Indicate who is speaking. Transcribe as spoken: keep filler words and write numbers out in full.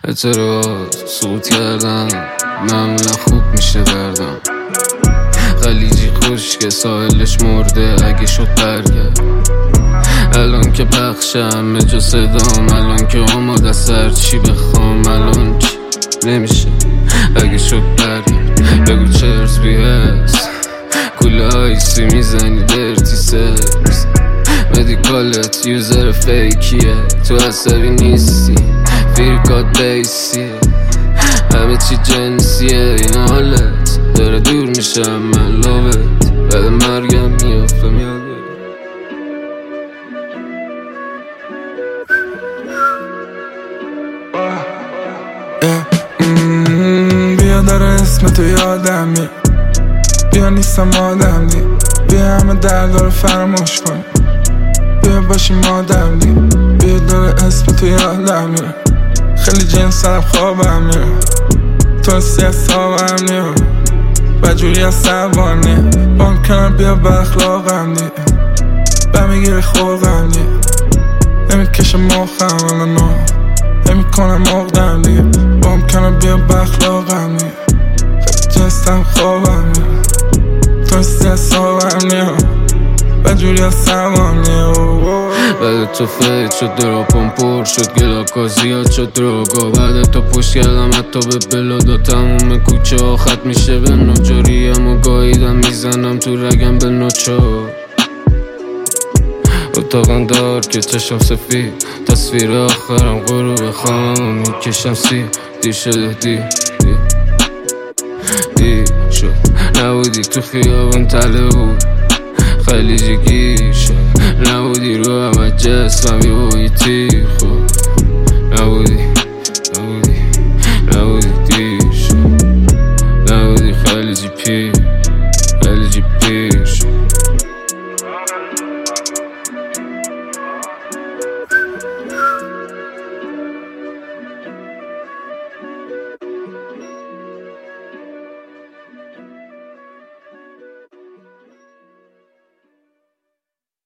Speaker 1: اعتراض سقوط کردم معمولا خوب میشه دردم. خلیجی خشک ساحلش مرده اگه شد برگرد. الان که پخشم جا صدام، الان که آماده سر چی بخوام، الان چی نمیشه اگه شد برگرد. بگو چرز بیهست کوله آیسی میزنی درتی سرز. مدیکالت یوزر فیکیه تو اثری نیستی، فیرکات بیسیه همه چی جنسیه. این حالت داره دور میشم من لابت، بعد مرگم میافتم یاد.
Speaker 2: بیا داره اسم تو یادم میاد، بیا نیستم آدم دی، بیا همه درد رو فراموش کن، بیا باشیم آدم دی. بیا داره اسم تو یادم میاد، خیلی جنس سرم خوابم میاد، تو سی از خوابم میاد و جوری از سوانه بام کنم. بیا با اخلاقم دی بمیگیری خوقم دی، نمیکشه مخم الانو نمی کنم مقدم دی. بام کنم بیا با اخلاقم دی، خیلی جنسم خوابم میاد، تو سی از خوابم میاد و جوری از سوانه.
Speaker 1: بعد تو فیت شد دراپم پر شد، گلاکا زیاد شد دراگا. بعد تو پشت کردم حتی به بلادا، تموم کوچه ها خط میشه به نجاریم و گاهیدم میزنم تو رگم به نوچا. اتاقم دار که چشم سفید، تصویر آخرم غروب خواهم و میکشم سی. دیر شده دیر دیر دیر شد نبودی تو خیابون تله بود، خلیجی گیر شد نبودی رو همه جسمم یه بایی تیر خود نبودی.